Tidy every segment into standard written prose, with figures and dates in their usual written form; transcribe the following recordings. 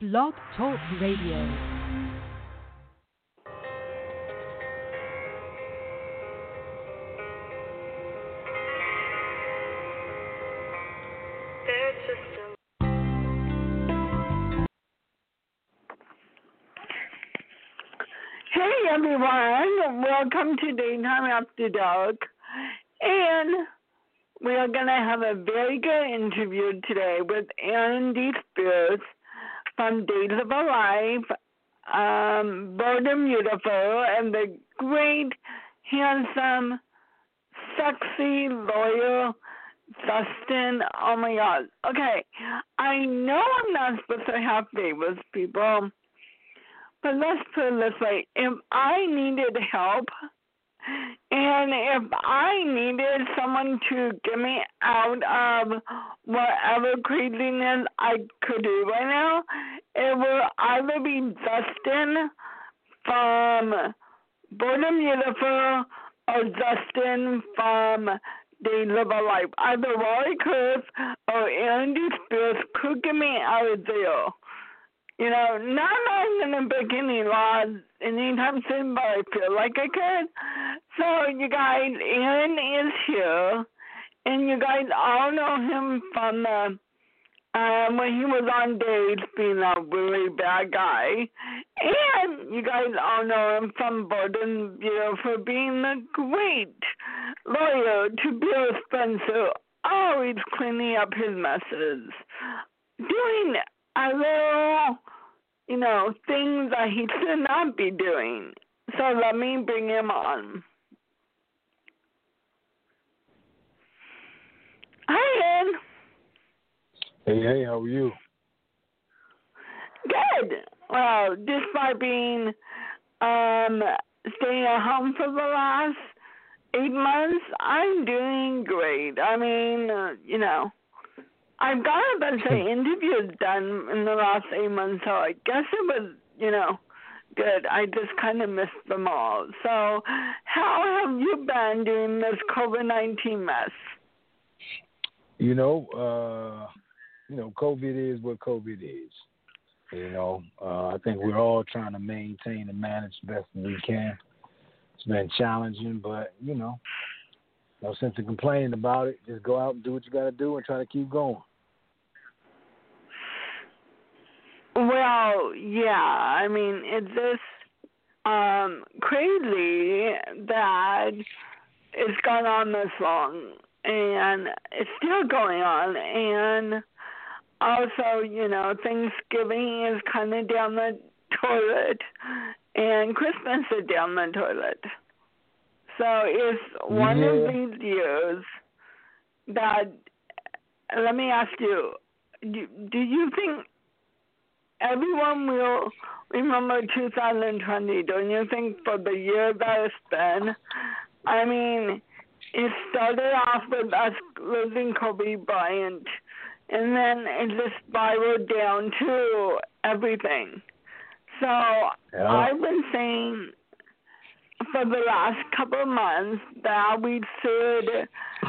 Blog Talk Radio. Hey everyone, welcome to Daytime After Dark, and we are going to have a very good interview today with Aaron D. Spears from Days of Our Life, Bold and Beautiful, and the great, handsome, sexy, loyal Dustin. Oh my God. Okay, I know I'm not supposed to have favorites, people. But let's put it this way, if I needed help and if I needed someone to get me out of whatever craziness I could do right now, it would either be Dustin from Born and Beautiful or Dustin from Days of Our Life. Either Wally Kurth or Aaron D. Spears could get me out of there. You know, not I'm going to break any laws anytime soon, but I feel like I could. So, you guys, Aaron is here, and you guys all know him from when he was on Days being a really bad guy. And you guys all know him from Bold for being a great lawyer to Bill Spencer, always cleaning up his messes, doing a little, things that he should not be doing. So let me bring him on. Hi, Ed. Hey, how are you? Good. Well, despite being staying at home for the last 8 months, I'm doing great. I mean, I've got a bunch of interviews done in the last 8 months, so I guess it was, good. I just kind of missed them all. So how have you been doing this COVID-19 mess? COVID is what COVID is. I think we're all trying to maintain and manage the best we can. It's been challenging, but, no sense in complaining about it. Just go out and do what you got to do and try to keep going. Well, yeah, I mean, it's just crazy that it's gone on this long, and it's still going on, and also, Thanksgiving is kind of down the toilet, and Christmas is down the toilet. So it's one of these years that, let me ask you, do you think everyone will remember 2020, don't you think, for the year that it's been? I mean, it started off with us losing Kobe Bryant, and then it just spiraled down to everything. So I've been saying for the last couple of months that we should,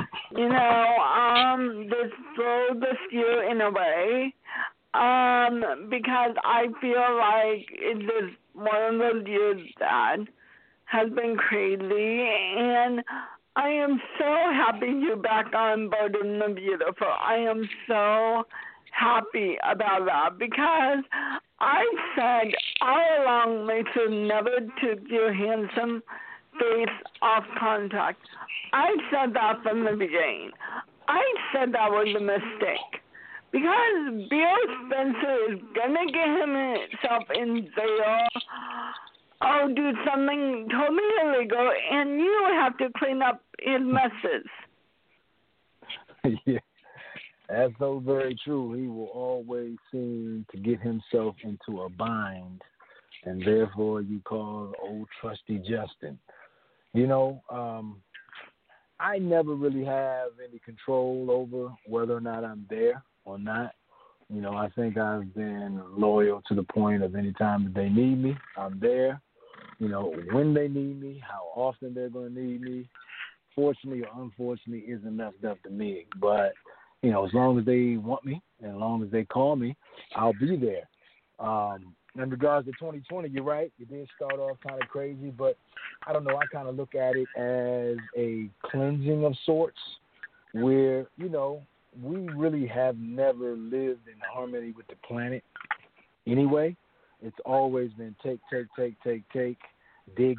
just throw this year in a way. Because I feel like it is one of those years that has been crazy, and I am so happy you're back on Bold and Beautiful. I am so happy about that because I said all along they should never took your handsome face off contract. I said that from the beginning. I said that was a mistake. Because Bill Spencer is going to get himself in jail or do something totally illegal, and you have to clean up his messes. Yeah, that's so very true. He will always seem to get himself into a bind, and therefore you call old trusty Justin. I never really have any control over whether or not I'm there or not. I think I've been loyal to the point of any time that they need me, I'm there. When they need me, how often they're going to need me, fortunately or unfortunately, isn't left up to me. But, as long as they want me and as long as they call me, I'll be there. In regards to 2020, you're right. It did start off kind of crazy, but I don't know. I kind of look at it as a cleansing of sorts where, we really have never lived in harmony with the planet anyway. It's always been take, dig,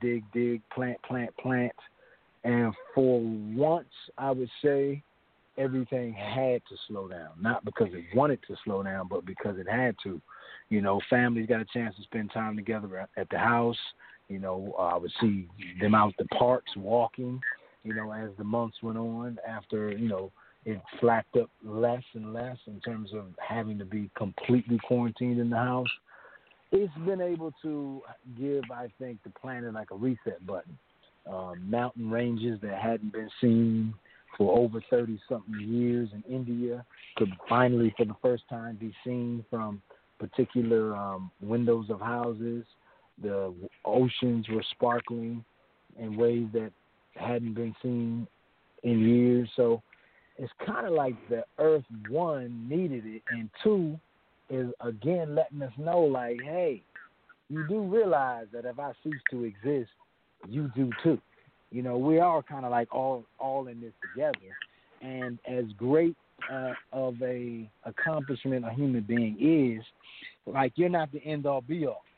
plant. And for once, I would say everything had to slow down. Not because it wanted to slow down, but because it had to. Families got a chance to spend time together at the house. I would see them out the parks walking, as the months went on after, it flacked up less and less in terms of having to be completely quarantined in the house. It's been able to give, I think, the planet like a reset button. Mountain ranges that hadn't been seen for over 30-something years in India could finally, for the first time, be seen from particular windows of houses. The oceans were sparkling in ways that hadn't been seen in years. So it's kind of like the earth, one, needed it, and two, is again letting us know, like, hey, you do realize that if I cease to exist, you do too. We are kind of like all in this together. And as great of a accomplishment a human being is, like, you're not the end all be all.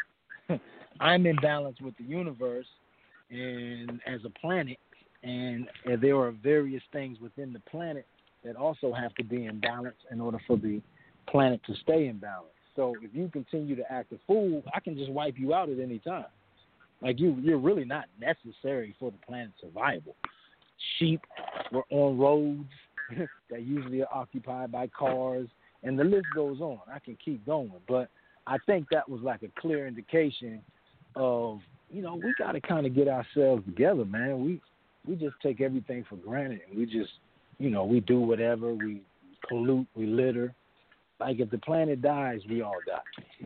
I'm in balance with the universe and as a planet, and there are various things within the planet that also have to be in balance in order for the planet to stay in balance. So if you continue to act a fool, I can just wipe you out at any time. Like, you're really not necessary for the planet's survival. Sheep were on roads that usually are occupied by cars, and the list goes on. I can keep going, but I think that was like a clear indication of, we got to kind of get ourselves together, man. We just take everything for granted, and we just, we do whatever, we pollute, we litter. Like, if the planet dies, we all die.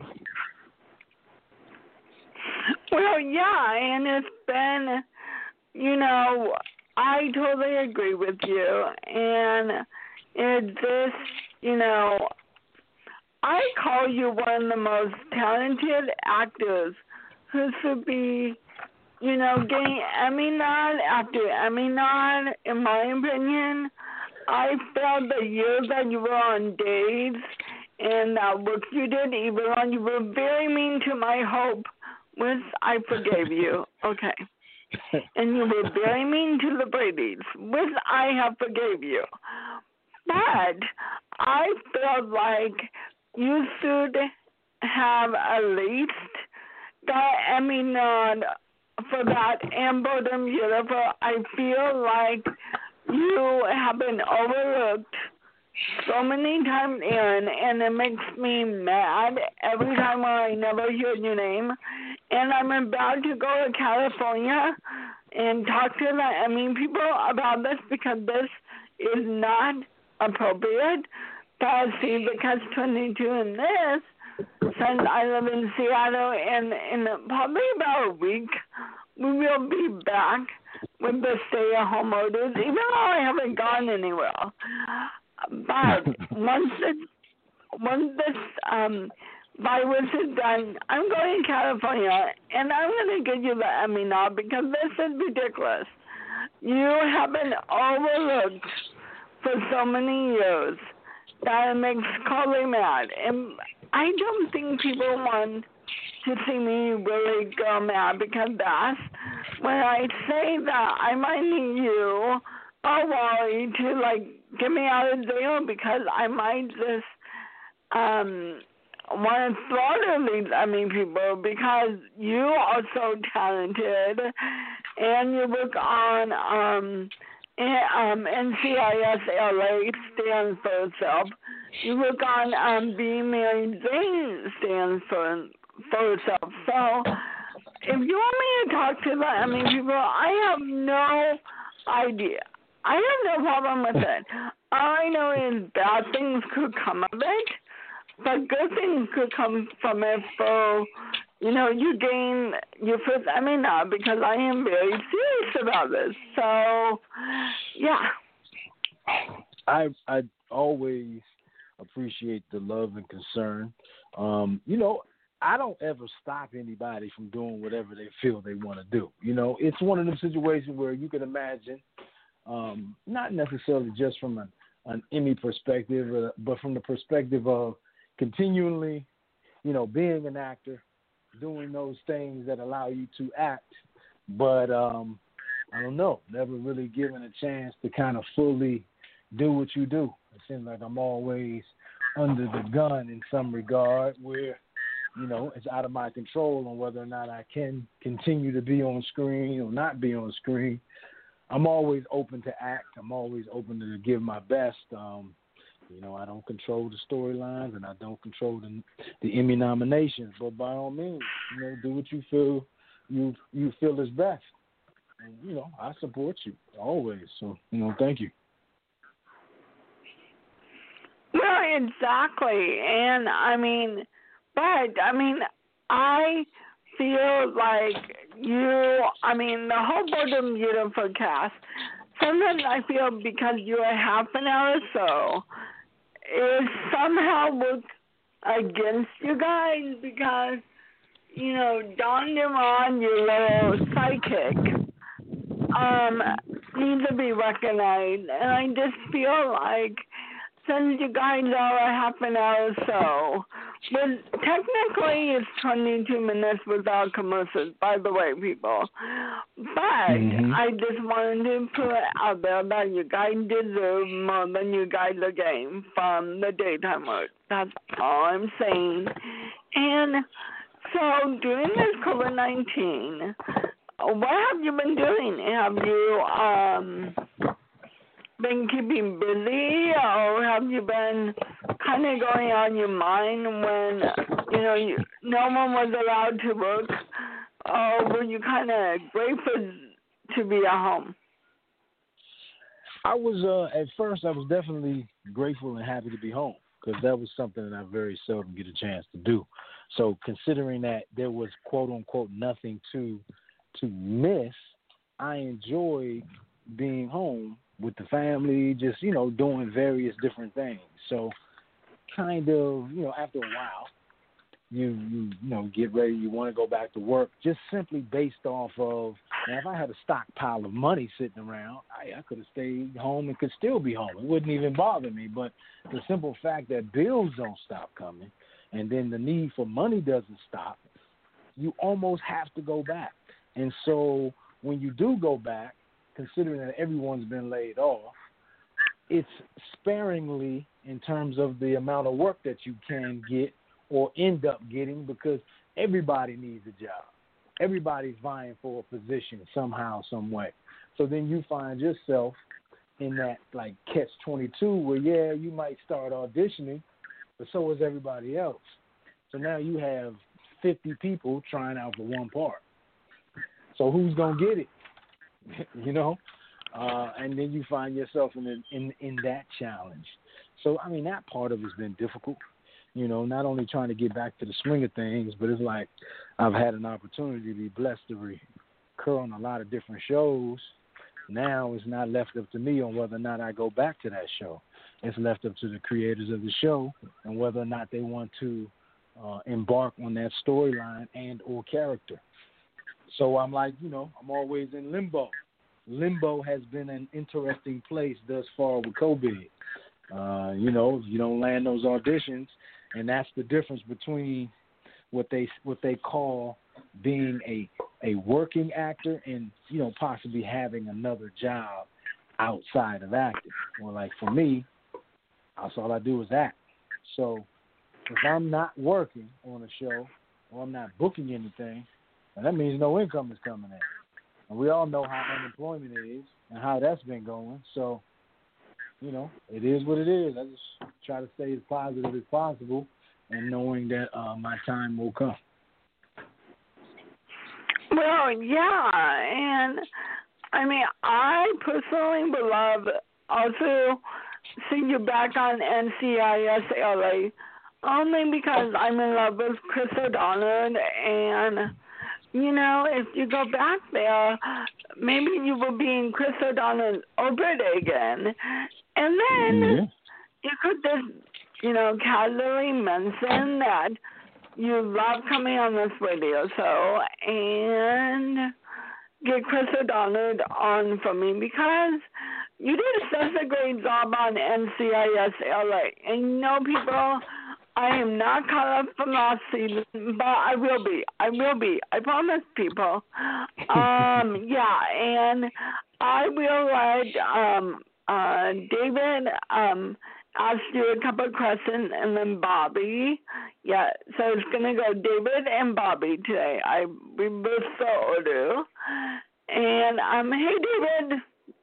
Well, yeah, and it's been, I totally agree with you. And it's this, I call you one of the most talented actors who should be, getting Emmy nod after Emmy nod, in my opinion. I felt the years that you were on dates and that work you did, even though you were very mean to my hope, which I forgave you, okay. And you were very mean to the Brady's, which I have forgave you. But I felt like you should have at least got Emmy nod for that and Boredom Beautiful. I feel like you have been overlooked so many times, Aaron, and it makes me mad every time I never hear your name. And I'm about to go to California and talk to the Emmy people about this, because this is not appropriate. But see, the catch-22 in this, since I live in Seattle, and in probably about a week, we will be back with the stay-at-home orders, even though I haven't gone anywhere. But once this virus is done, I'm going to California, and I'm going to give you the Emmy now, because this is ridiculous. You have been overlooked for so many years that it makes Coley mad. And I don't think people want to see me really go mad, because that's when I say that I might need you, or Wally, to, like, get me out of jail, because I might just want to slaughter these people, because you are so talented, and you work on NCIS LA stands for itself. You work on Being Mary Jane stands for itself. So if you want me to talk to the people, I have no idea. I have no problem with it. All I know is bad things could come of it, but good things could come from it. For, you gain your first Emmy now, because I am very serious about this. So, yeah. I always appreciate the love and concern. I don't ever stop anybody from doing whatever they feel they want to do. It's one of them situations where you can imagine, not necessarily just from an Emmy perspective, but from the perspective of continually, being an actor, doing those things that allow you to act, but I don't know, never really given a chance to kind of fully do what you do. It seems like I'm always under the gun in some regard where, it's out of my control on whether or not I can continue to be on screen or not be on screen. I'm always open to act. I'm always open to give my best. I don't control the storylines and I don't control the Emmy nominations. But by all means, do what you feel you feel is best. And, I support you always. So, thank you. Well, exactly. And I feel like the whole Boredom Beautiful cast, sometimes I feel because you're half an hour or so, it somehow works against you guys because, Don DeMond, your little sidekick, needs to be recognized. And I just feel like since you guys are a half an hour or so, but technically it's 22 minutes without commercials, by the way, people. But I just wanted to put it out there that you guys deserve more than you guys are getting from the daytime work. That's all I'm saying. And so during this COVID-19, what have you been doing? Have you been keeping busy, or have you been kind of going on your mind when, no one was allowed to work, or were you kind of grateful to be at home? I was, at first, I was definitely grateful and happy to be home because that was something that I very seldom get a chance to do. So considering that there was, quote, unquote, nothing to miss, I enjoyed being home with the family, just, doing various different things. So kind of, after a while, you get ready, you want to go back to work, just simply based off of, now, if I had a stockpile of money sitting around, I could have stayed home and could still be home. It wouldn't even bother me. But the simple fact that bills don't stop coming and then the need for money doesn't stop, you almost have to go back. And so when you do go back, considering that everyone's been laid off, it's sparingly in terms of the amount of work that you can get or end up getting because everybody needs a job. Everybody's vying for a position somehow, some way. So then you find yourself in that like catch-22 where, you might start auditioning, but so is everybody else. So now you have 50 people trying out for one part. So who's going to get it? And then you find yourself in that challenge. So, that part of it's been difficult, not only trying to get back to the swing of things, but it's like I've had an opportunity to be blessed to recur on a lot of different shows. Now it's not left up to me on whether or not I go back to that show. It's left up to the creators of the show and whether or not they want to embark on that storyline and or character. So I'm like, I'm always in limbo. Limbo has been an interesting place thus far with COVID. You don't land those auditions, and that's the difference between what they call being a working actor and, possibly having another job outside of acting. Well, like for me, that's all I do is act. So if I'm not working on a show or I'm not booking anything, and that means no income is coming in. And we all know how unemployment is and how that's been going. So, it is what it is. I just try to stay as positive as possible and knowing that my time will come. Well, yeah. And, I personally would love also see you back on NCIS LA only because I'm in love with Chris O'Donnell and if you go back there, maybe you will be in Chris O'Donnell's orbit again. And then you could just casually mention that you love coming on this radio show and get Chris O'Donnell on for me because you did such a great job on NCIS LA. And people, I am not caught up from last season, but I will be. I promise people. Yeah, and I will let David ask you a couple of questions, and then Bobby. Yeah, so it's going to go David and Bobby today. I reversed the order. And, hey, David.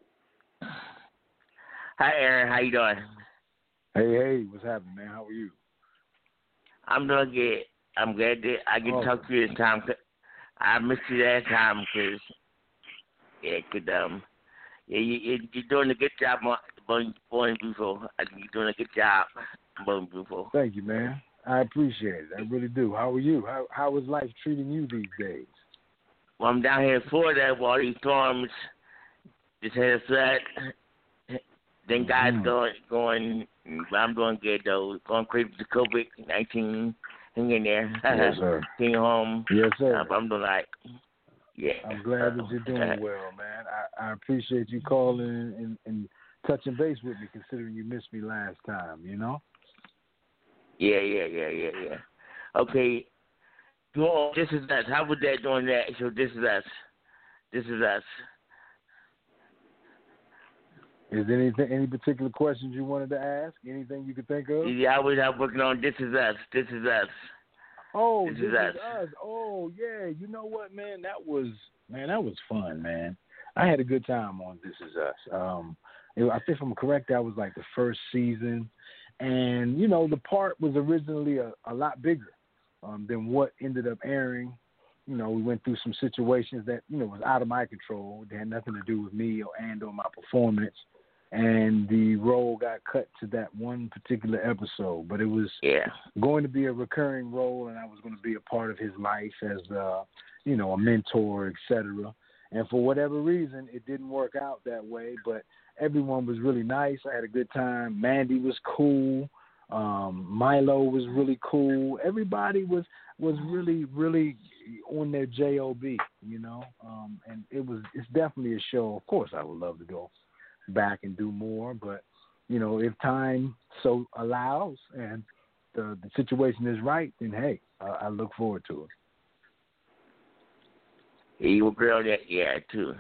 Hi, Aaron. How you doing? Hey, what's happening, man? How are you? I'm doing good. I'm glad that I can talk to you this time. I missed you last time because, you're doing a good job born before. I think you're doing a good job born before. Thank you, man. I appreciate it. I really do. How are you? How is life treating you these days? Well, I'm down here in Florida with all these storms. Just had a flood. Then guys going, but I'm doing good though. Going crazy with the COVID-19. Hang in there. Yes, sir. Staying home. Yes, sir. But I'm doing yeah. I'm glad that you're doing well, man. I appreciate you calling and touching base with me, considering you missed me last time. Yeah. Okay. This is us. How was that doing that? So this is us. Is there any particular questions you wanted to ask? Anything you could think of? Yeah, I was working on This Is Us. Oh, This Is Us. Oh, yeah. You know what, man? That was fun, man. I had a good time on This Is Us. I think if I'm correct, that was like the first season. And, the part was originally a lot bigger than what ended up airing. We went through some situations that, was out of my control. They had nothing to do with me or my performance. And the role got cut to that one particular episode. But it was going to be a recurring role, and I was going to be a part of his life as, a mentor, etc. And for whatever reason, it didn't work out that way. But everyone was really nice. I had a good time. Mandy was cool. Milo was really cool. Everybody was really, really on their job, and it's definitely a show. Of course, I would love to go back and do more, but if time so allows and the situation is right, then hey, I look forward to it. You were girl that, too.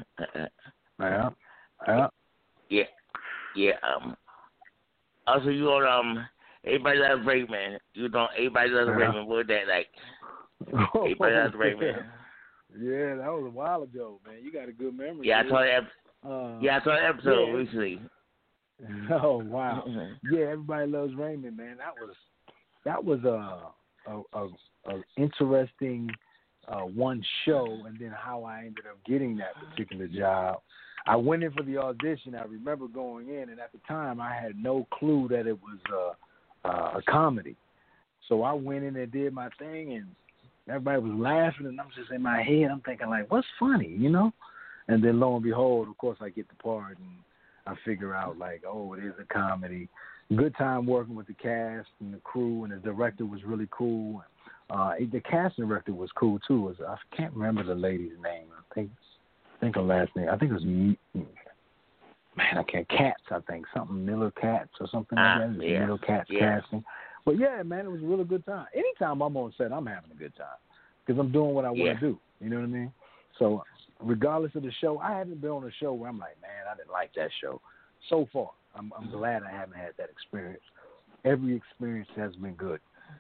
Yeah. Also, you on Everybody Loves Raymond. Everybody Loves Raymond. What was that like? Everybody Loves Raymond. Yeah, that was a while ago, man. You got a good memory. Yeah, I saw that episode recently. Oh wow. Yeah, Everybody Loves Raymond, man. That was a interesting one show, and then how I ended up getting that particular job. I went in for the audition. I remember going in, and at the time I had no clue that it was a comedy. So I went in and did my thing, and everybody was laughing, and I'm just in my head, I'm thinking like, what's funny, And then lo and behold, of course, I get the part, and I figure out like, oh, it is a comedy. Good time working with the cast and the crew, and the director was really cool. The casting director was cool too. I can't remember the lady's name. I think her last name. I think it was Katz. I think something Miller Katz or something like that. Miller Katz casting. But yeah, man, it was a really good time. Anytime I'm on set, I'm having a good time because I'm doing what I want to do. You know what I mean? So regardless of the show, I haven't been on a show where I'm like, man, I didn't like that show. So far, I'm glad I haven't had that experience. Every experience has been good.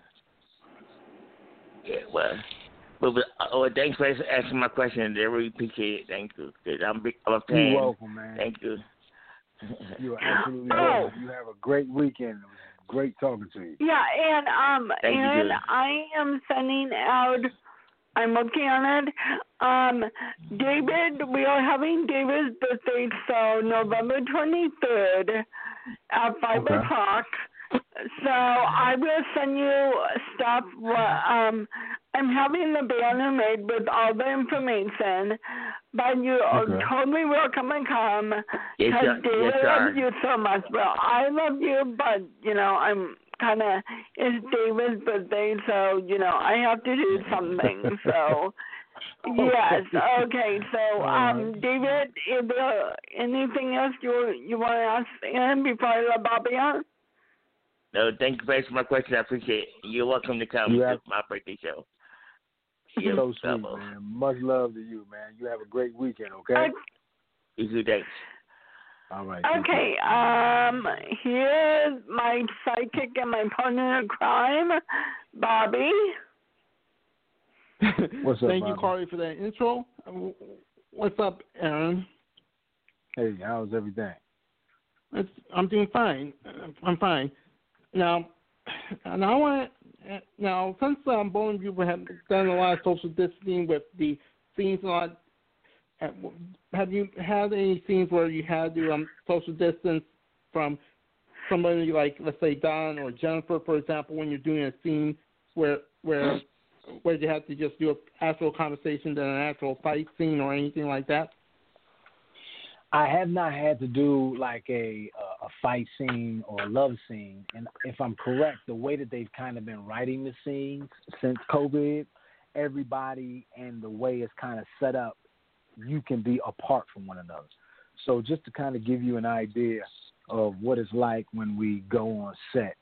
Yeah, well, thanks for asking my question. I really appreciate it. Thank you. I'm a fan. You're welcome, man. Thank you. You are absolutely welcome. You have a great weekend. It was great talking to you. Yeah, and I am sending out. I'm looking on it. David, we are having David's birthday, so November 23rd at 5 o'clock. So I will send you stuff. I'm having the banner made with all the information, but you are totally welcome and come because David loves you so much. Well, I love you, but I'm kind of is David's birthday, so I have to do something. So yes, okay. So David, is there anything else you want to ask him before I let Bobby on? No, thank you for answering my question. I appreciate it. You're welcome to come to my birthday show. So sweet, man. Much love to you, man. You have a great weekend, okay? You too, thanks. All right. Okay. Here's my sidekick and my partner in crime, Bobby. What's up, Thank Bobby? you, Carly, for that intro. What's up, Aaron? Hey, how's everything? I'm doing fine. I'm fine. Now since both of you have done a lot of social distancing with the scenes a lot, have you had any scenes where you had to social distance from somebody like, let's say, Don or Jennifer, for example, when you're doing a scene where you have to just do an actual conversation than an actual fight scene or anything like that? I have not had to do like a fight scene or a love scene. And if I'm correct, the way that they've kind of been writing the scenes since COVID, everybody and the way it's kind of set up, you can be apart from one another. So just to kind of give you an idea of what it's like when we go on set,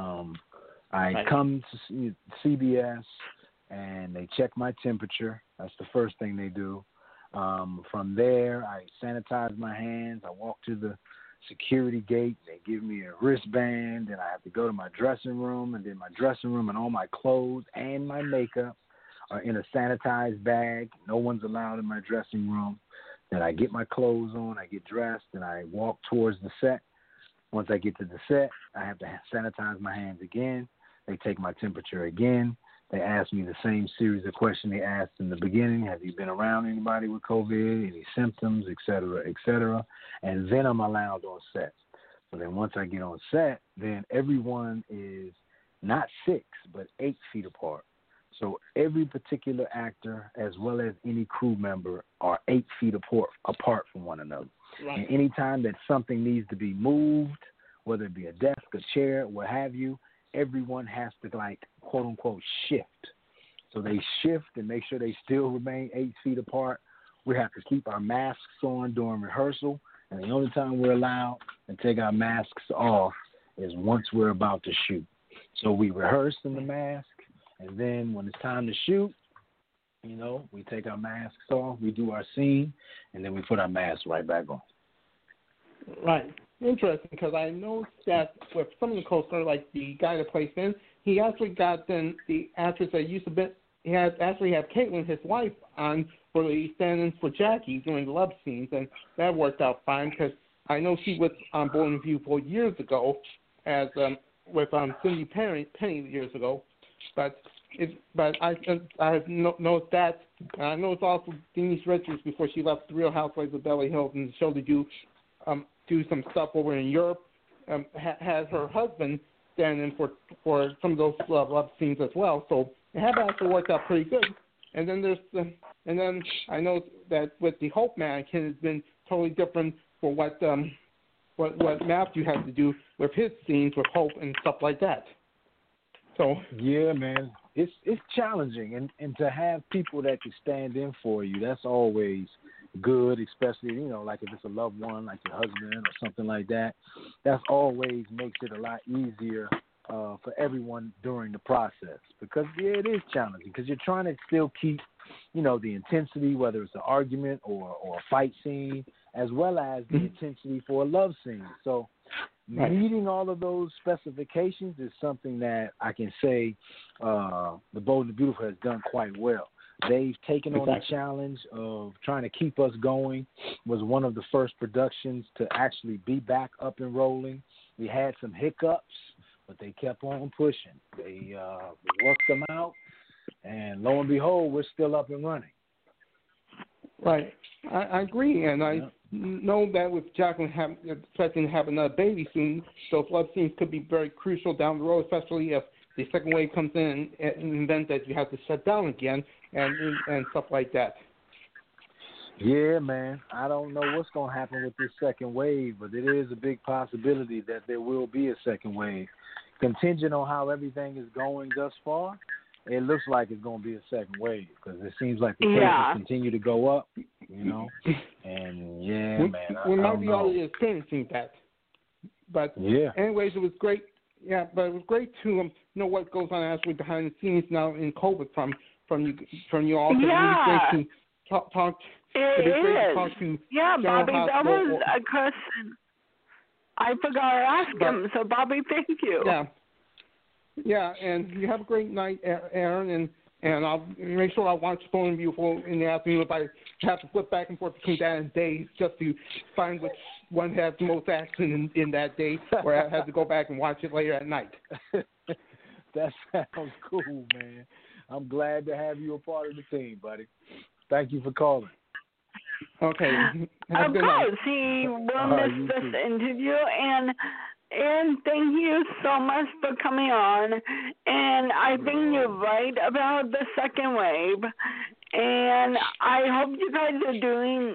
I come to CBS and they check my temperature. That's the first thing they do. From there, I sanitize my hands. I walk to the security gate. They give me a wristband, and I have to go to my dressing room. And then my dressing room and all my clothes and my makeup are in a sanitized bag. No one's allowed in my dressing room. Then I get my clothes on, I get dressed, and I walk towards the set. Once I get to the set, I have to sanitize my hands again. They take my temperature again. They ask me the same series of questions they asked in the beginning. Have you been around anybody with COVID, any symptoms, et cetera, et cetera? And then I'm allowed on set. So then once I get on set, then everyone is not 6, but 8 feet apart. So every particular actor, as well as any crew member, are 8 feet apart from one another. Right. And anytime that something needs to be moved, whether it be a desk, a chair, what have you, everyone has to, like, quote unquote, shift. So they shift and make sure they still remain 8 feet apart. We have to keep our masks on during rehearsal, and the only time we're allowed to take our masks off is once we're about to shoot. So we rehearse in the mask, and then when it's time to shoot, we take our masks off, we do our scene, and then we put our masks right back on. Right. Interesting, because I know that with some of the co-stars, like the guy that plays Finn, he actually got the actress that used to be, he had actually have Caitlin, his wife, on for the stand-ins for Jackie during the love scenes, and that worked out fine because I know she was on Bold and Beautiful years ago, as with Cindy Penny years ago, but I have noticed that, and I know it's also Denise Richards before she left The Real Housewives of Beverly Hills and the show to do some stuff over in Europe, had her husband stand in for some of those love scenes as well. So it had actually worked out pretty good. And then I know that with the Hope mannequin, it's been totally different for what Matthew had to do with his scenes with Hope and stuff like that. So yeah, man, it's challenging, and to have people that can stand in for you, that's always good, especially, like if it's a loved one, like your husband or something like that. That's always makes it a lot easier for everyone during the process, because it is challenging, because you're trying to still keep, the intensity, whether it's an argument or a fight scene, as well as the intensity for a love scene. So meeting all of those specifications is something that I can say the Bold and Beautiful has done quite well. They've taken on the challenge of trying to keep us going. Was one of the first productions to actually be back up and rolling. We had some hiccups, but they kept on pushing. They worked them out, and lo and behold, we're still up and running. Right. I agree, and I know that with Jacqueline expecting to have another baby soon, those love scenes could be very crucial down the road, especially if the second wave comes in and event that you have to shut down again and stuff like that. Yeah, man. I don't know what's going to happen with this second wave, but it is a big possibility that there will be a second wave, contingent on how everything is going thus far, it looks like it's going to be a second wave because it seems like the cases continue to go up, you know. And, man, we I might don't be know. already experiencing that. But anyways, it was great. Yeah, but it was great to know what goes on actually behind the scenes now in COVID from you all. Yeah. It was great to talk. It is. Talk to Bobby, General that was Hospital. a question I forgot to ask him. So, Bobby, thank you. Yeah, and you have a great night, Aaron, and I'll make sure I watch Bone Beautiful in the afternoon if I have to flip back and forth between that and days just to find which one has the most action in that day, or I have to go back and watch it later at night. That sounds cool, man. I'm glad to have you a part of the team, buddy. Thank you for calling. Okay. Of course, he will miss this interview, and thank you so much for coming on. And I think you're right about the second wave. And I hope you guys are doing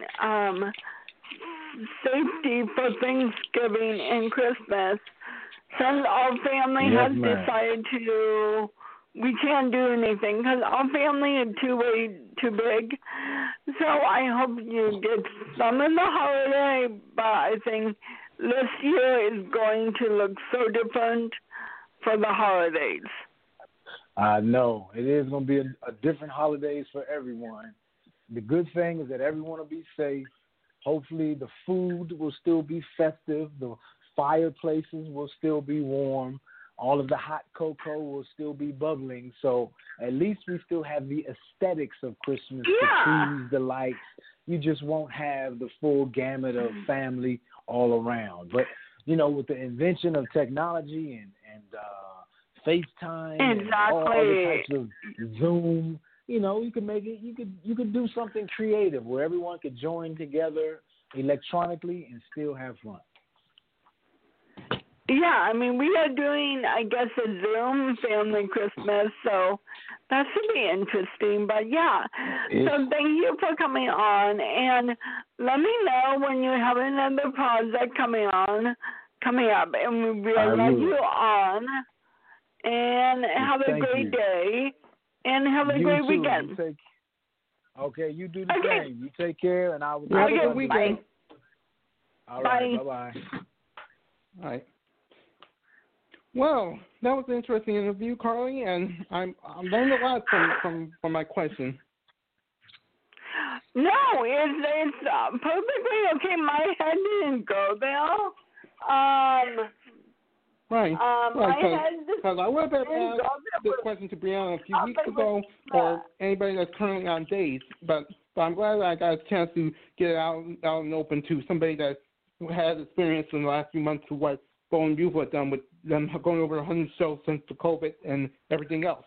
safety for Thanksgiving and Christmas. Since our family has decided we can't do anything because our family is way too big. So I hope you get some in the holiday, but I think this year is going to look so different for the holidays. I know. It is going to be a different holidays for everyone. The good thing is that everyone will be safe. Hopefully the food will still be festive. The fireplaces will still be warm. All of the hot cocoa will still be bubbling. So at least we still have the aesthetics of Christmas, the trees, the lights. You just won't have the full gamut of family all around. But, you know, with the invention of technology and FaceTime and all other types of Zoom, you know, you can make it, you could do something creative where everyone could join together electronically and still have fun. Yeah, I mean, we are doing, I guess, a Zoom family Christmas, so that should be interesting. But, so thank you for coming on, and let me know when you have another project coming up, and we'll let you on, and have a great day, and have a great weekend. You do the same. You take care, and I will have a good weekend. All right, bye-bye. All right. Well, that was an interesting interview, Carly, and I learned a lot from my question. No, it's perfectly okay. My head didn't go there. Because I would have asked this question to Brianna a few weeks ago, or anybody that's currently on days, but I'm glad I got a chance to get it out and open to somebody that has experience in the last few months of what Bone Beautiful had done with them going over 100 shows since the COVID and everything else.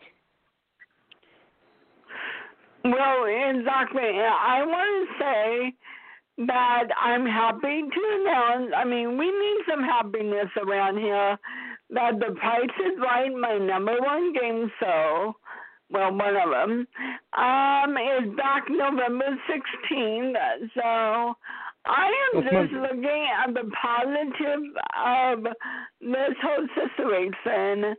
Well, exactly. I want to say that I'm happy to announce, I mean, we need some happiness around here, that The Price is Right, my number one game show, well, one of them, is back November 16th. So I am just looking at the positive of this whole situation.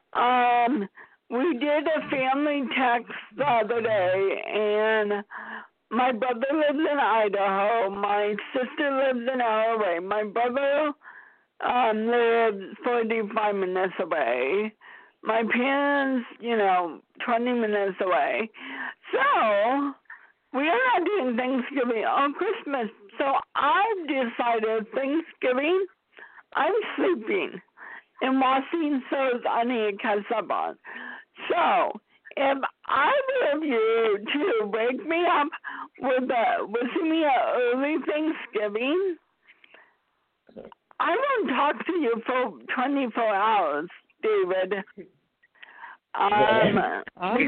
We did a family text the other day, and my brother lives in Idaho. My sister lives in LA. My brother lives 45 minutes away. My parents, 20 minutes away. So we are not doing Thanksgiving on Christmas. So I've decided Thanksgiving, I'm sleeping and watching shows I need to catch up on. So if either of you two wake me up with wishing me an early Thanksgiving, I won't talk to you for 24 hours, David. I'm not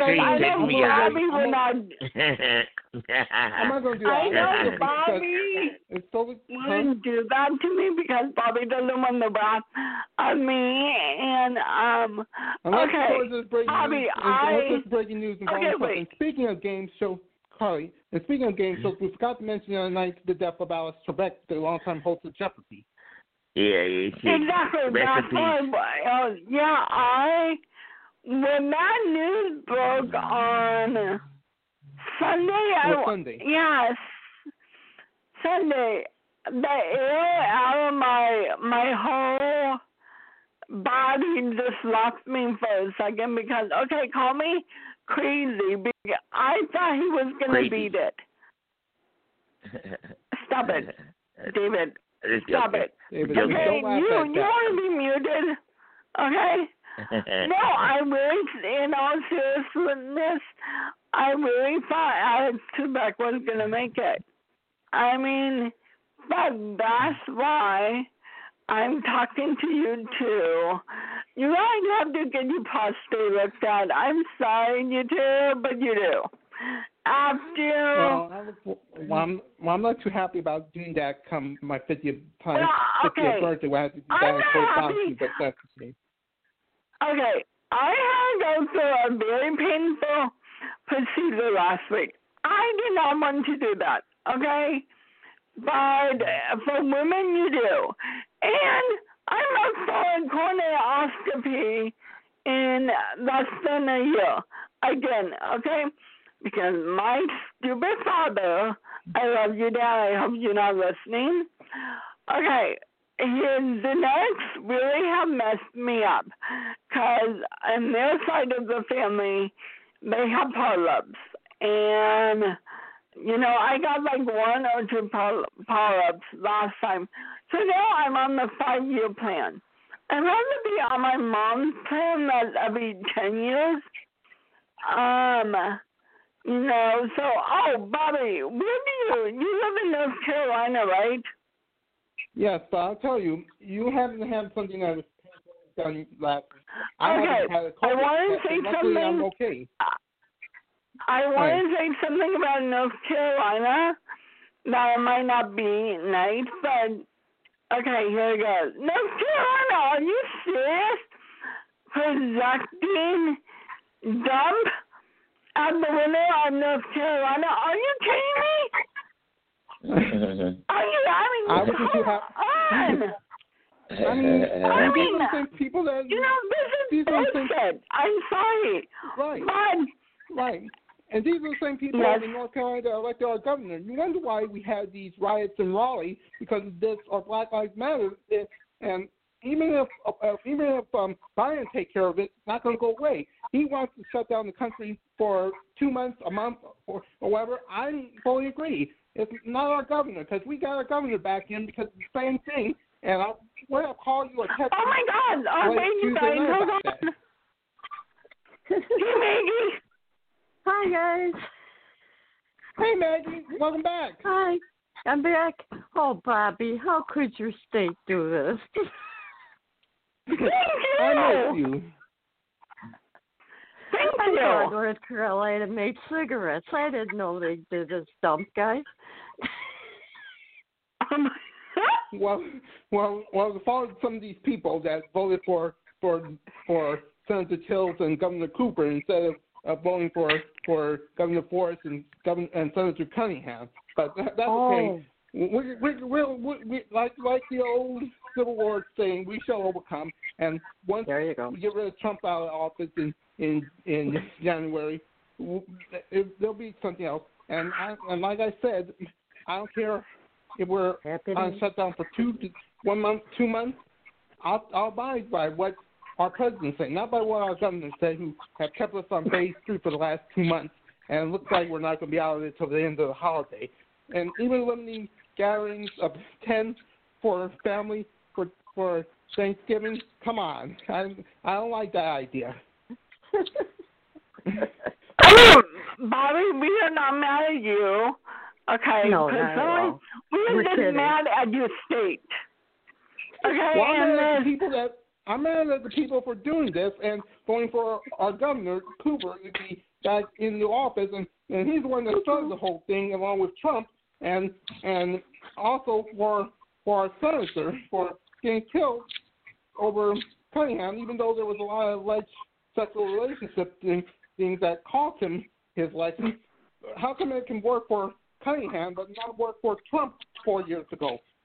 going to do that. I know Bobby wouldn't do that to me because Bobby doesn't want the wrath of me. And Bobby, this is breaking news involving something. Speaking of game show, Carly, and speaking of game shows, we forgot to mention the other night the death of Alex Trebek, the longtime host of Jeopardy. Yeah. Exactly. That's why. When that news broke on Sunday, Sunday. Yes, Sunday. The air out of my whole body just left me for a second because, okay, call me crazy, because I thought he was going to beat it. Stop it, David. Stop it. David, okay, you want to be muted, okay? No, I really, in all seriousness, I really thought Alex Trebek was going to make it. I mean, but that's why I'm talking to you too. You really have to get your prostate looked at. I'm sorry you do, but you do. After... Well, I'm not too happy about doing that come my 50th birthday when I have to do that in court, but that's me. Okay, I had to go through a very painful procedure last week. I did not want to do that, okay? But for women, you do. And I'm up for a colonoscopy in less than a year. Again, okay? Because my stupid father, I love you, Dad, I hope you're not listening. Okay, his genetics really have messed me up. Because on their side of the family, they have polyps. And... I got like 1 or 2 polyps last time. So now I'm on the 5-year plan. I'd rather be on my mom's plan that's every 10 years. So, Bobby, where do you live in North Carolina, right? Yes, but I'll tell you, you haven't had something that was done last week. I haven't had a COVID. I want to say something. I'm okay. I want to say something about North Carolina that might not be nice, but okay, here it goes. North Carolina, are you serious? Projecting dump at the window of North Carolina? Are you kidding me? Are you having on? I mean, people that this is bullshit. I'm sorry. Right. And these are the same people in North Carolina that elected our governor. You wonder why we had these riots in Raleigh because of this or Black Lives Matter. And even if Biden take care of it, it's not going to go away. He wants to shut down the country for 2 months, a month, or whatever. I fully agree. It's not our governor because we got our governor back in because it's the same thing. And I'll call you or text you. Oh, my God. Wait, you guys. Hold on. Hey, Maggie. Hi, guys. Hey, Maggie. Welcome back. Hi. I'm back. Oh, Bobby, how could your state do this? I miss you. I thought North Carolina made cigarettes. I didn't know they did this dump, guys. Well, as far as some of these people that voted for Senator Tills and Governor Cooper instead of voting for Governor Forrest and Senator Cunningham, but that's okay. We like the old Civil War saying, we shall overcome. And once we get rid of Trump out of office in January, there'll be something else. And like I said, I don't care if we're on shutdown for 1 month, 2 months. I'll abide by what our president said, not by what our governor said, who have kept us on phase 3 for the last 2 months, and it looks like we're not going to be out of it until the end of the holiday. And even limiting gatherings of 10 for family for Thanksgiving, come on. I don't like that idea. Bobby, we are not mad at you. Okay, no, we're just mad at your state. Okay, well, I'm mad at the people for doing this and voting for our governor, Cooper, to be back in the office, and he's the one that started the whole thing along with Trump, and also for our senator for getting killed over Cunningham, even though there was a lot of alleged sexual relationship things that cost him his license. How come it can work for Cunningham but not work for Trump 4 years ago?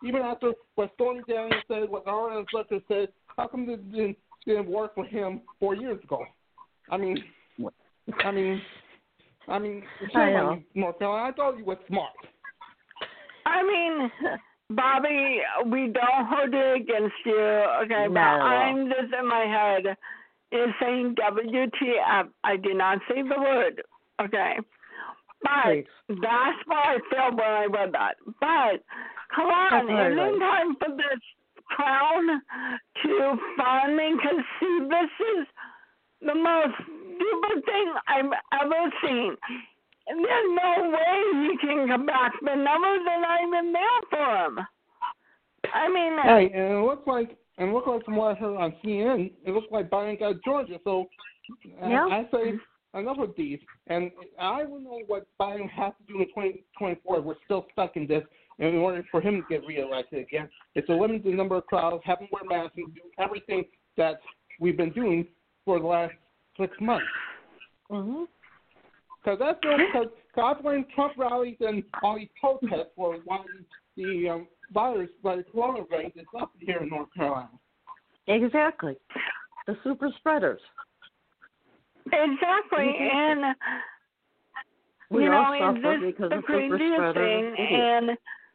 even after what Stormy Daniels said, what Aaron Instructor said, how come this didn't work for him 4 years ago? I mean, shame on you, North Carolina. I thought you were smart. I mean, Bobby, we don't hold it against you, okay? But I'm just in my head is saying WTF. I did not say the word, okay? But that's what I felt when I read that. But come on, isn't time for this clown to finally conceive? This is the most stupid thing I've ever seen. And there's no way he can come back. The numbers are not even there for him. I mean, hey, and it looks like from what I heard on CNN, it looks like Biden got Georgia. So I say enough of these. And I don't know what Biden has to do in 2024. We're still stuck in this. In order for him to get reelected again, it's to limit the number of crowds, have them wear masks, and do everything that we've been doing for the last 6 months. Because that's because I blame Trump rallies and all these protests for why the virus, by the coronavirus, is up here in North Carolina. Exactly. The super spreaders. Exactly. And, we you all know, suffer this because the of super craziest spreaders. thing. And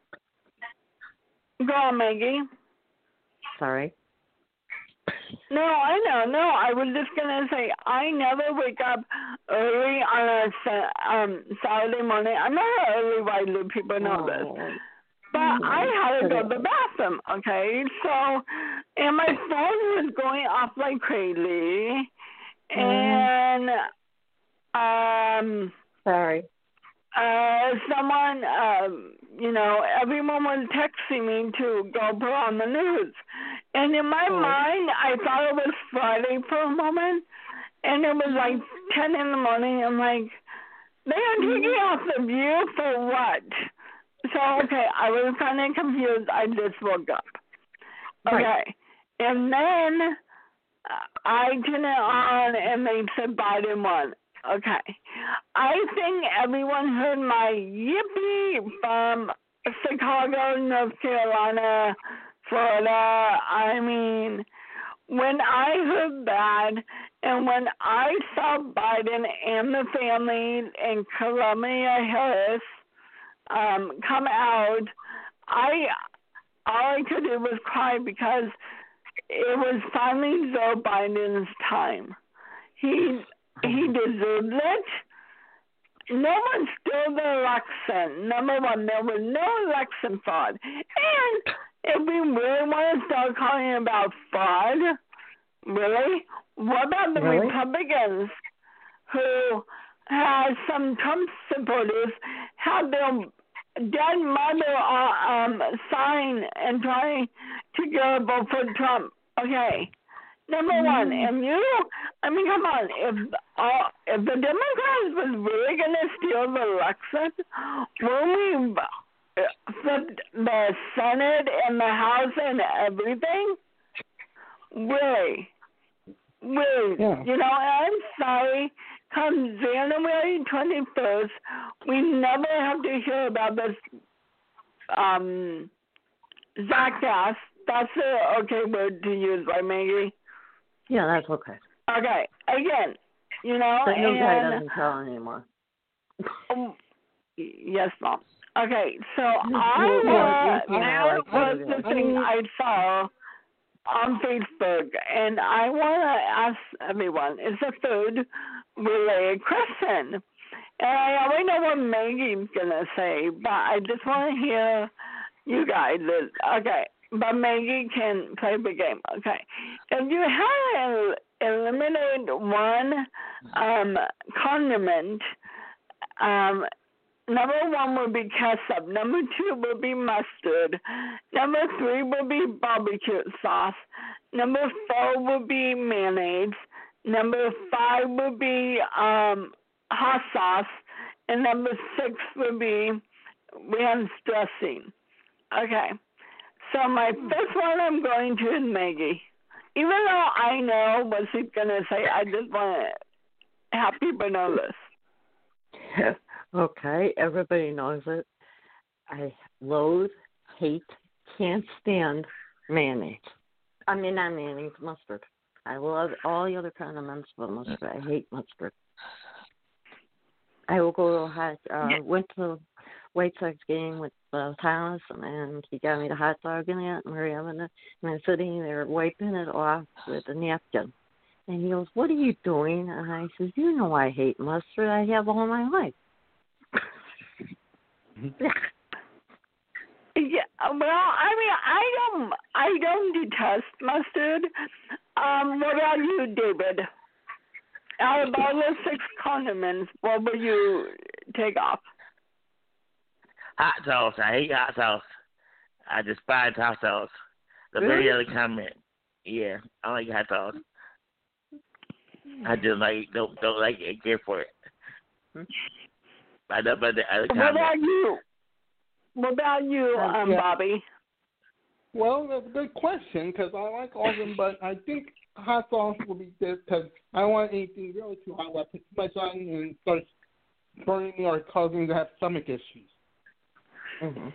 go on, Maggie. Sorry. No, I know. No, I was just going to say, I never wake up early on a Saturday morning. I'm not an early riser, people know this. But I had to go to the bathroom, okay? So, and my phone was going off like crazy. And, sorry. Someone, everyone was texting me to go put on the news. And in my mind, I thought it was Friday for a moment. And it was like 10 in the morning. I'm like, they are taking off the View for what? So, okay, I was kind of confused. I just woke up. Okay. Right. And then I turned it on and they said Biden won. Okay. I think everyone heard my yippee from Chicago, North Carolina, Florida. I mean, when I heard that and when I saw Biden and the family and Kamala Harris come out, all I could do was cry because it was finally Joe Biden's time. He deserved it. No one stole the election. Number one, there was no election fraud. And if we really want to start calling about fraud, really, what about the Republicans who had some Trump supporters have their dead mother sign and trying to go vote for Trump? Okay. Number one, come on, if the Democrats was really going to steal the election, when we flipped the Senate and the House and everything, really, I'm sorry, come January 21st, we never have to hear about this jackass. That's the okay word to use, right, Maggie? Yeah, that's okay. Okay, again, The news guy doesn't tell anymore. Yes, Mom. Okay, so that was the thing I saw on Facebook, and I want to ask everyone, it's a food-related question. And I already know what Maggie's going to say, but I just want to hear you guys. Okay. But Maggie can play the game. Okay. If you had eliminated one condiment, number one would be ketchup. Number two would be mustard. Number three would be barbecue sauce. Number four would be mayonnaise. Number five would be hot sauce. And number six would be ranch dressing. Okay. So my first one I'm going to is Maggie. Even though I know what she's going to say, I just want to have people know this. Okay, everybody knows it. I loathe, hate can't stand mayonnaise. I mean, not mayonnaise, mustard. I love all the other condiments, but mustard. I hate mustard. I will go to went to the White Sox game with Thomas, and he got me the hot dog in it, and we're having it, and I'm sitting there wiping it off with a napkin. And he goes, "What are you doing?" And I says, "You know I hate mustard. I have all my life." Yeah, well, I mean, I don't detest mustard. What about you, David? Out of all the 6 condiments, what would you take off? Hot sauce. I hate hot sauce. I despise hot sauce. The very other comment. Yeah, I like hot sauce. I just don't like it. Care for it. I know about the other comment. What about you, Bobby? Well, that's a good question because I like all of them, but I think hot sauce will be good because I don't want anything really too hot. I put too much on and starts burning me or causing me to have stomach issues. Mm-hmm.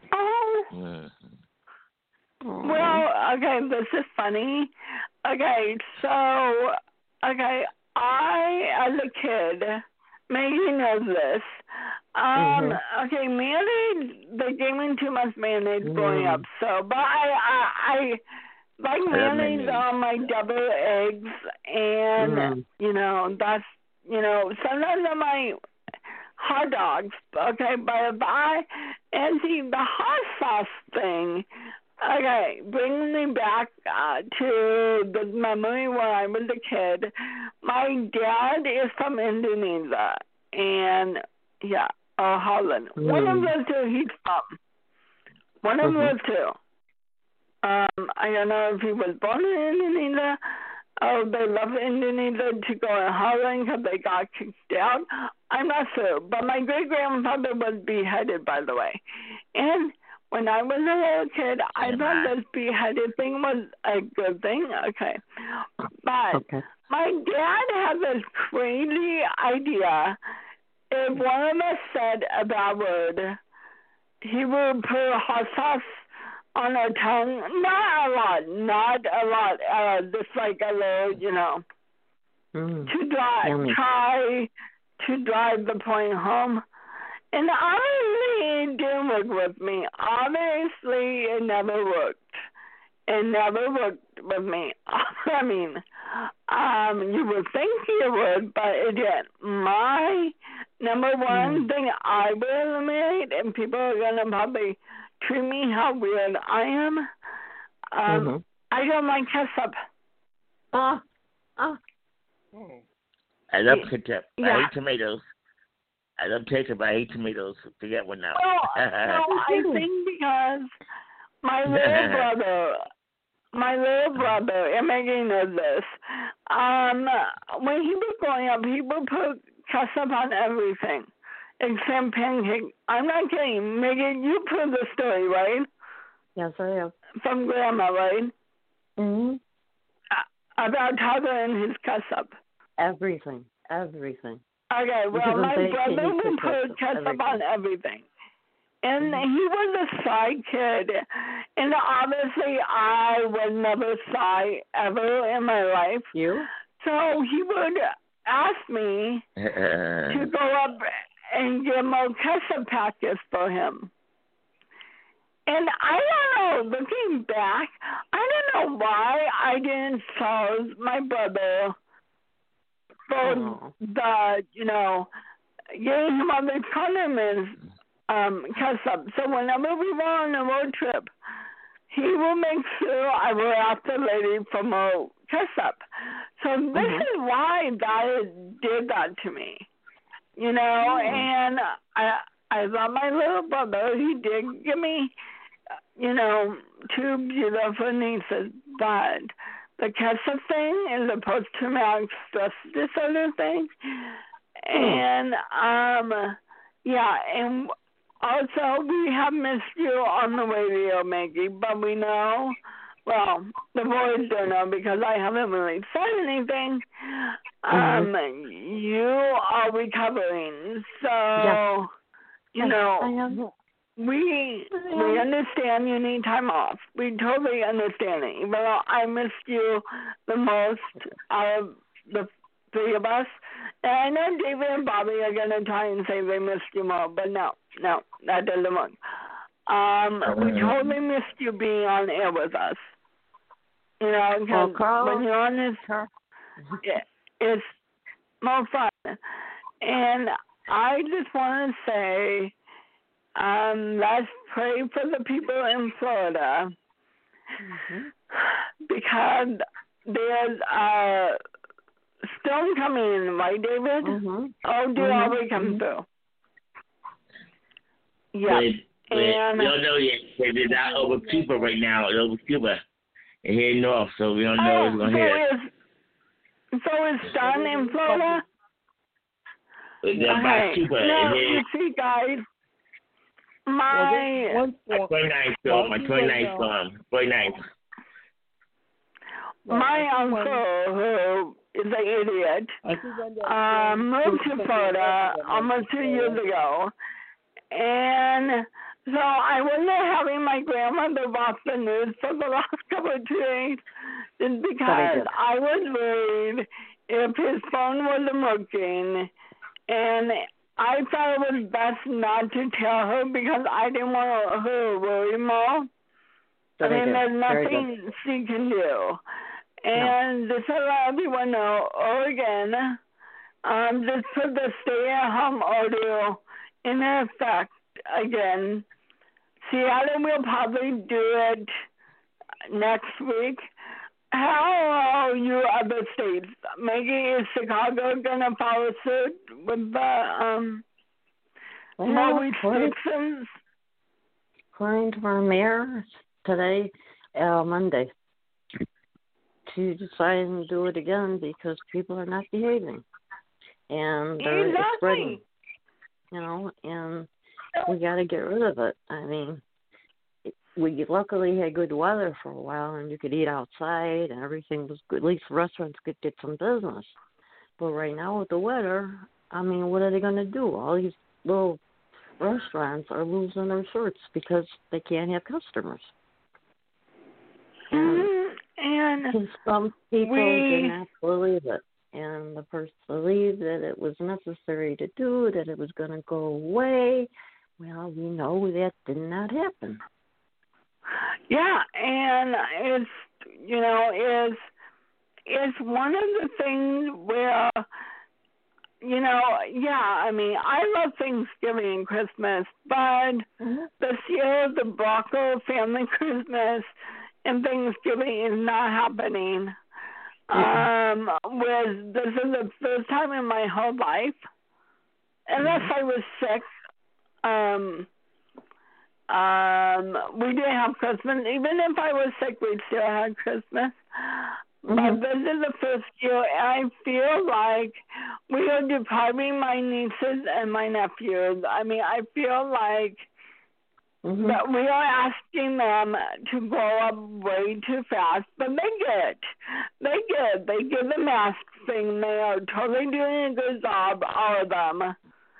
Well, okay, this is funny. Okay, so, okay, as a kid, Maggie knows this. Okay, mayonnaise, they gave me too much mayonnaise growing up, so, but I like mayonnaise on my double eggs, and, you know, that's, you know, sometimes on my hot dogs, okay, but and see, the hot sauce thing, okay, brings me back to the memory when I was a kid. My dad is from Indonesia, and, yeah, Holland. One of those 2 he's from. One of those 2. I don't know if he was born in Indonesia. Oh, they love Indonesia to go in Holland because they got kicked out. I'm not sure, but my great-grandfather was beheaded, by the way. And when I was a little kid, I thought this beheaded thing was a good thing. Okay. But my dad had this crazy idea. If one of us said a bad word, he would put hot sauce on our tongue. Not a lot. Just like a little, you know, to try to drive the point home. And obviously it didn't work with me. Obviously it never worked. It never worked with me. I mean, you would think it would, but it didn't. My number one thing I will eliminate, and people are going to probably treat me how weird I am, I don't like ketchup. I love ketchup. I hate tomatoes. I love ketchup. I hate tomatoes. Forget one now. Well, I think because my little brother, and Maggie knows this, when he was growing up, he would put ketchup on everything except pancake. I'm not kidding. Maggie, you put the story, right? Yes, I have. From Grandma, right? Mm-hmm. About Tyler and his ketchup. Everything. Okay, well, my brother would put ketchup on everything. And he was a shy kid. And obviously, I was never shy ever in my life. You? So he would ask me to go up and get more ketchup packets for him. And I don't know, looking back, I don't know why I didn't charge my brother for the, you know, getting him on the condiments ketchup. So whenever we were on a road trip, he will make sure I will ask the lady for more ketchup. So this is why God did that to me, you know, and I love my little brother. He did give me, you know, 2 beautiful nieces, but the ketchup thing is a post-traumatic stress disorder thing. And, yeah, and also we have missed you on the radio, Maggie, but we know, well, the boys don't know because I haven't really said anything. You are recovering, so, you know. we understand you need time off. We totally understand it. Even though I missed you the most out of the three of us. And I know David and Bobby are going to try and say they missed you more, but no, that doesn't work. We totally missed you being on air with us. You know, because when you're on this, it's more fun. And I just want to say, let's pray for the people in Florida, because there's a storm coming in, right, David? Oh, did already come through? Yeah. And we don't know yet. They're not over Cuba right now. They're over Cuba and here north, so we don't know what's going to hit. So it's done in Florida? They're by Cuba. No, you see, guys, my 29th storm. My uncle, who is an idiot, moved to Florida almost 2 years ago. And so I wasn't having my grandmother watch the news for the last couple of days just because I was worried if his phone wasn't working. And I thought it was best not to tell her because I didn't want her to worry more. I mean, there's nothing she can do. And just to let everyone know, Oregon just put the stay-at-home order in effect again. Seattle will probably do it next week. How are you other states? Maybe is Chicago going to follow suit with the more restrictions? According to our mayor today, Monday, to decide and do it again because people are not behaving. And they're spreading. You know, and we got to get rid of it. I mean, we luckily had good weather for a while, and you could eat outside, and everything was good. At least restaurants could get some business. But right now with the weather, I mean, what are they going to do? All these little restaurants are losing their shirts because they can't have customers. And some people did not believe it. And the person believed that it was necessary to do, that it was going to go away. Well, we know that did not happen. Yeah, and it's, you know, it's one of the things where, you know, yeah, I mean, I love Thanksgiving and Christmas, but this year the Brocco family Christmas and Thanksgiving is not happening. This is the first time in my whole life, unless I was sick, we didn't have Christmas. Even if I was sick, we still had Christmas. But this is the first year, and I feel like we are depriving my nieces and my nephews. I mean, I feel like that we are asking them to grow up way too fast, but they get the mask thing. They are totally doing a good job, all of them.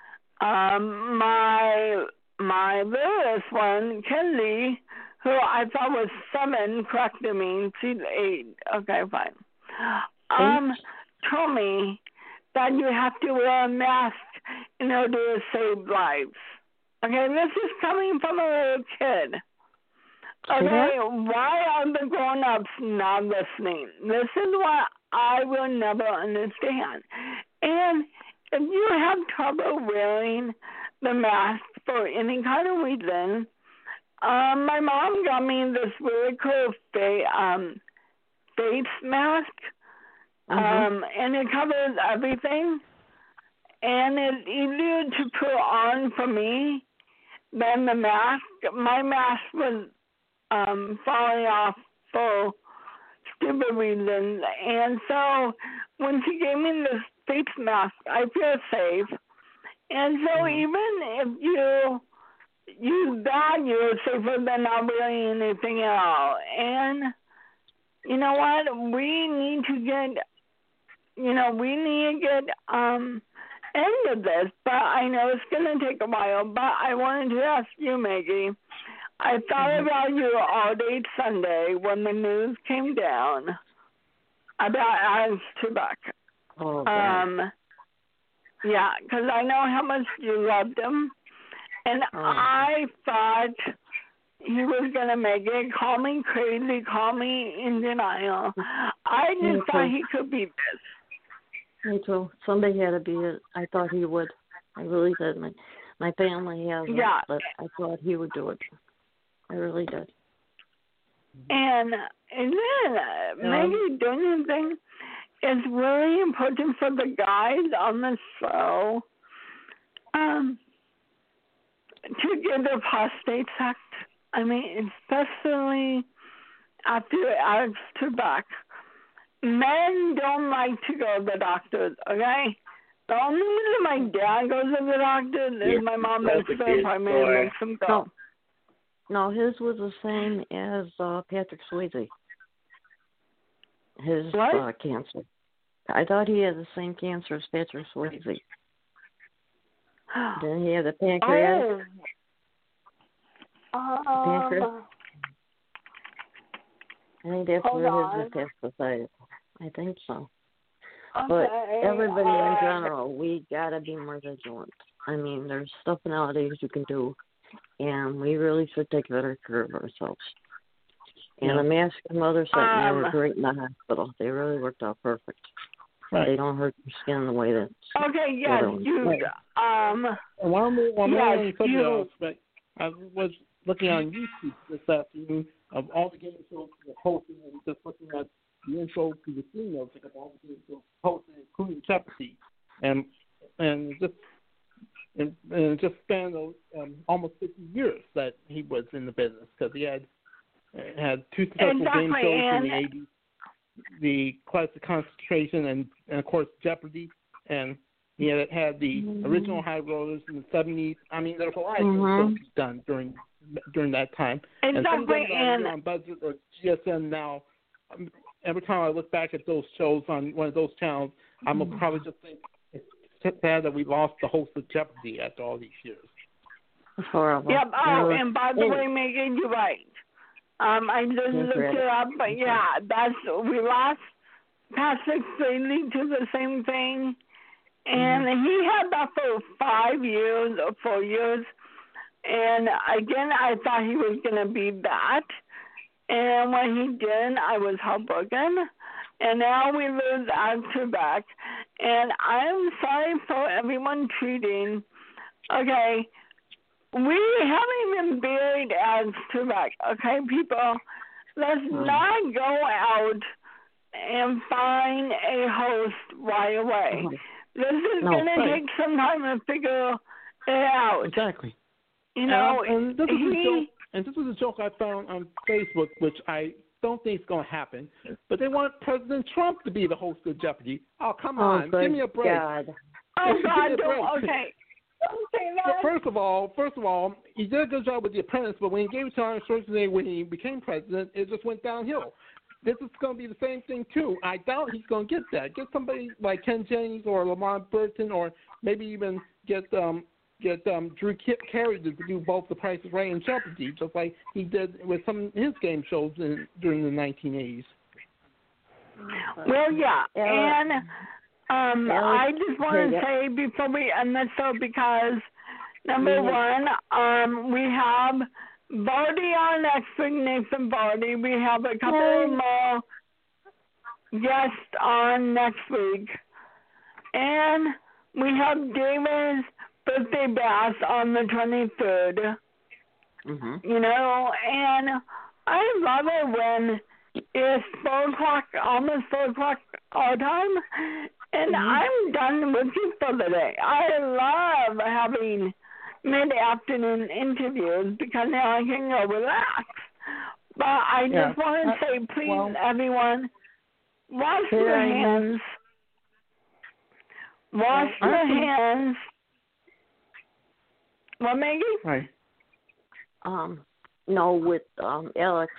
My littlest one, Kenzie, who I thought was 7, corrected me. She's 8. Okay, fine. Told me that you have to wear a mask in order to save lives. Okay, this is coming from a little kid. Okay, why are the grown-ups not listening? This is what I will never understand. And if you have trouble wearing the mask for any kind of reason, my mom got me this really cool face mask, and it covers everything, and it's easier to put on for me than the mask. My mask was falling off for stupid reasons, and so when she gave me this face mask, I feel safe. And so even if you use that, you're safer than not wearing anything at all. And you know what? We need to get, and end of this, but I know it's going to take a while. But I wanted to ask you, Maggie. I thought about you all day Sunday when the news came down about Alex Trebek. Oh, yeah, because I know how much you loved him, and I thought he was going to make it. Call me crazy, call me in denial. I just thought he could be this. Me too. Somebody had to be it. I thought he would. I really did. My family hasn't, but I thought he would do it. I really did. And then, Maggie, don't you think it's really important for the guys on the show to get their prostate checked? I mean, especially after Alex Trebek. Men don't like to go to the doctors, okay? The only reason my dad goes to the doctor is my mom is so primary makes him go. No, his was the same as Patrick Swayze. His cancer. I thought he had the same cancer as Patrick Swayze. Then he had the pancreas. Pancreas. I think that's where his metastasized. I think so. Okay. But everybody in general, we gotta be more vigilant. I mean, there's stuff nowadays you can do, and we really should take better care of ourselves. And the mask and mother sent me were great in the hospital. They really worked out perfect. Right. They don't hurt your skin the way that. Okay. Yes, you. But I was looking on YouTube this afternoon of all the game shows that were posted, and just looking at the intro to the scene notes of all the game shows posted, including Jeopardy, and just spanned almost 50 years that he was in the business, because he had two successful game shows in the 80s, the Classic Concentration and of course Jeopardy, and he had the original High Rollers in the 70s. I mean, there's a lot of shows he's done during that time. Exactly. And on Buzzard or GSM now, every time I look back at those shows on one of those channels, I'm probably just think it's sad that we lost the host of Jeopardy after all these years. Horrible. Yep. And by the way, Megan, you're right. I just looked it up, but we lost Patrick Swayze to the same thing, and he had that for 5 years or 4 years, and again, I thought he was going to be that, and when he didn't, I was heartbroken, and now we lose Alex Trebek, and I'm sorry for everyone treating, we haven't even buried Alex Trebek, okay, people? Let's not go out and find a host right away. This is going to take some time to figure it out. Exactly. You know, and this was a joke I found on Facebook, which I don't think is going to happen, but they want President Trump to be the host of Jeopardy. Oh, come on. Give me a break. God. Oh, God, okay. First of all, he did a good job with The Apprentice, but when he gave it to Arnold Schwarzenegger when he became president, it just went downhill. This is going to be the same thing, too. I doubt he's going to get that. Get somebody like Ken Jennings or Lamar Burton, or maybe even get Drew Carey to do both The Price is Right and Jeopardy, just like he did with some of his game shows during the 1980s. Well, yeah, and I just want to say before we end this show, because number one, we have Vardy on next week, Nathan Vardy. We have a couple more guests on next week, and we have David's birthday bash on the 23rd. You know, and I love it when it's 4 o'clock, almost 4 o'clock our time, and I'm done with you for the day. I love having mid-afternoon interviews because now I can go relax. But I just want to say, please, everyone, wash your hands. Wash your hands. What, Maggie? Right. No, with Alex,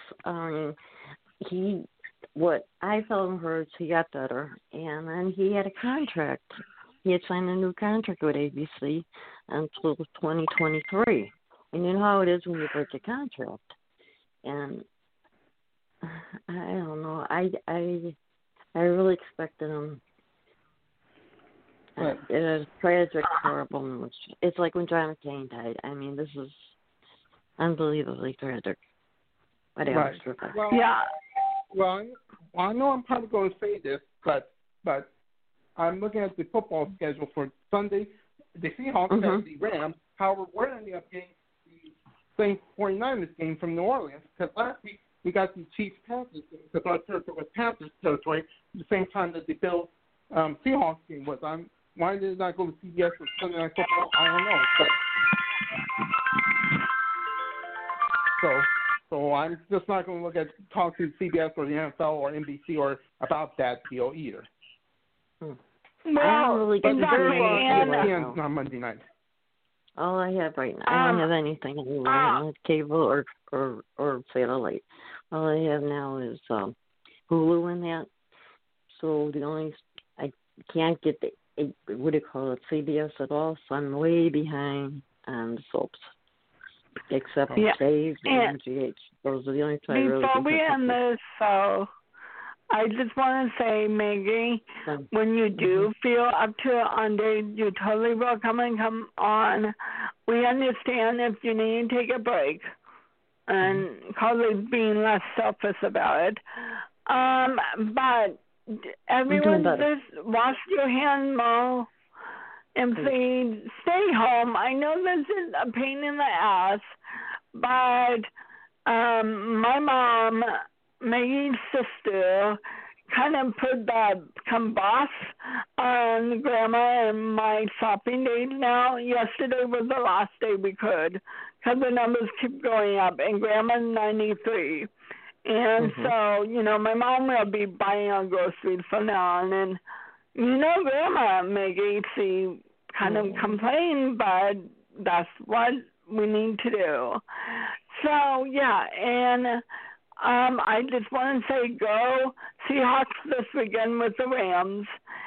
what I felt and heard, he got better, and then he had a contract he had signed a new contract with ABC until 2023. And you know how it is when you break a contract. And I don't know. I really expected him. It was tragic, horrible. It's like when John McCain died. I mean, this is unbelievably tragic. But Right. Well, Yeah. Well, I know I'm probably going to say this, but I'm looking at the football schedule for Sunday. The Seahawks have the Rams. However, we're ending up getting the Saints 49ers game from New Orleans because last week we got the Chiefs Panthers game because our territory was Panthers territory at the same time that the Bills Seahawks game was. Why did it not go to CBS for Sunday Night Football? I don't know. So I'm just not going to talk to CBS or the NFL or NBC or about that deal either. Well, ESPN on Monday night. All I have right now, I don't have anything anymore. I don't have cable or satellite. All I have now is Hulu and that. So I can't get what do you call it, CBS at all. So I'm way behind on the soaps. Except for Dave and GH. Those are the only two I really Before we end this, so I just want to say, Maggie, when you do feel up to it on day, you're totally welcome and come on. We understand if you need to take a break and probably being less selfish about it. But everyone just wash your hands more. And please stay home. I know this is a pain in the ass, but my mom, Maggie's sister, kind of put that kibosh on Grandma and my shopping days now. Yesterday was the last day we could because the numbers keep going up, and Grandma's 93. And so, my mom will be buying our groceries from now on, and Grandma Maggie, she kind of complained, but that's what we need to do. So, yeah, and I just want to say go Seahawks this weekend with the Rams,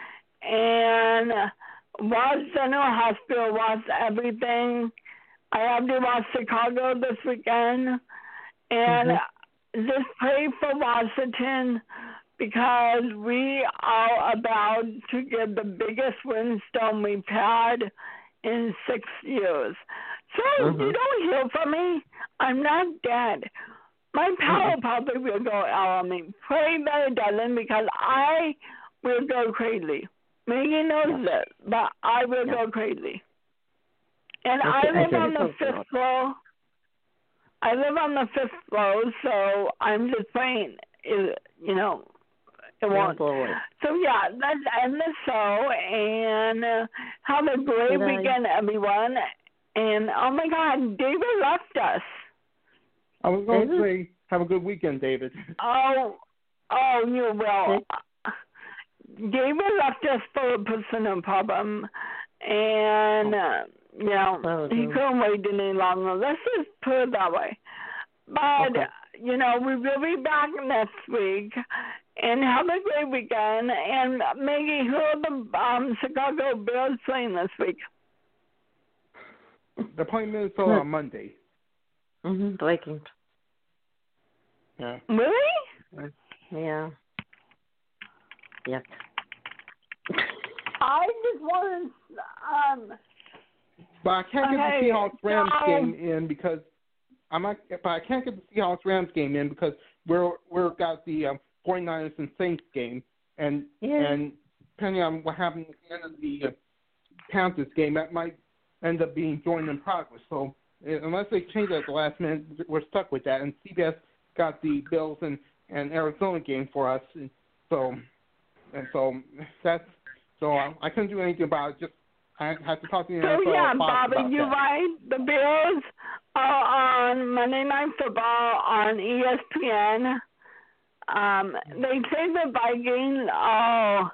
and watch General Hospital, watch everything. I have to watch Chicago this weekend, and just pray for Washington, because we are about to get the biggest windstorm we've had in 6 years. So you don't hear from me. I'm not dead. My power probably will go out on me. Pray that it doesn't, because I will go crazy. Maggie knows this, but I will go crazy. And I live on the 5th floor. I live on the 5th floor, so I'm just praying, it won't. So, yeah, let's end the show, and have a great weekend, everyone. And, oh, my God, David left us. I was going to say, have a good weekend, David. Oh, you will. David left us for a personal problem, and, he couldn't wait any longer. Let's just put it that way. But, we will be back next week. And have a great weekend. And Maggie, who are the Chicago Bears playing this week? They're playing Minnesota on Monday. Vikings. Yeah. Really? Yeah. Yuck. I just want to. But I can't get the Seahawks Rams game in because But I can't get the Seahawks Rams game in because we're got the 49ers and Saints game, and depending on what happens at the end of the Panthers game, that might end up being joined in progress. So unless they change it at the last minute, we're stuck with that. And CBS got the Bills and Arizona game for us, so I couldn't do anything about it. Just I have to talk to the NFL. So yeah, Bobby, you're right. The Bills are on Monday Night Football on ESPN. They say the Vikings are,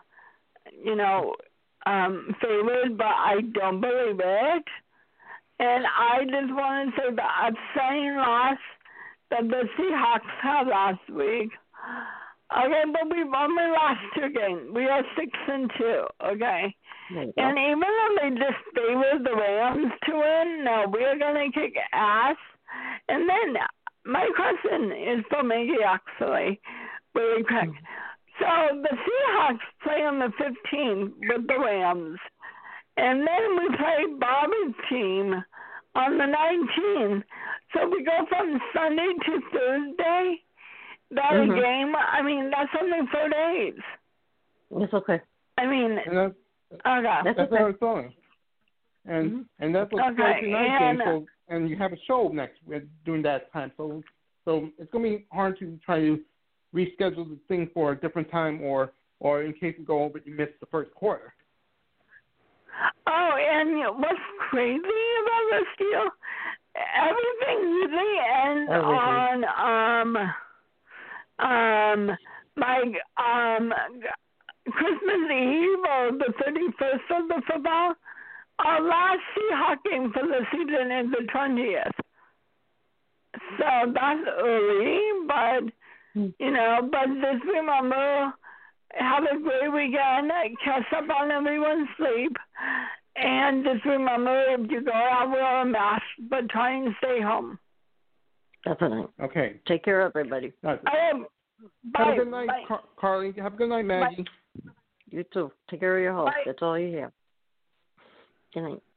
favored, but I don't believe it. And I just want to say the upsetting loss that the Seahawks had last week. Okay, but we've only lost 2 games. We are 6-2. Okay, And even though they just favored the Rams to win, no, we're going to kick ass. And then my question is for Maggie, actually, really quick. So the Seahawks play on the 15th with the Rams. And then we play Bobby's team on the 19th. So we go from Sunday to Thursday. That a game? I mean, that's only 4 days. It's okay. I mean, okay. That's okay. what I was saying. And that's what's Thursday night game. So, and you have a show next during that time. So it's going to be hard to try to reschedule the thing for a different time, or in case you go over, you miss the first quarter. Oh, and what's crazy about this deal? Everything usually ends on Christmas Eve or the 31st of the football. Our last Seahawk game for the season is the 20th. So that's early, but but just remember, have a great weekend, catch up on everyone's sleep, and just remember, if you go out, wear a mask, but try and stay home. Definitely. Okay. Take care, everybody. Bye. Have a good night, Carly. Have a good night, Maggie. You too. Take care of your health. Bye. That's all you have. Good night.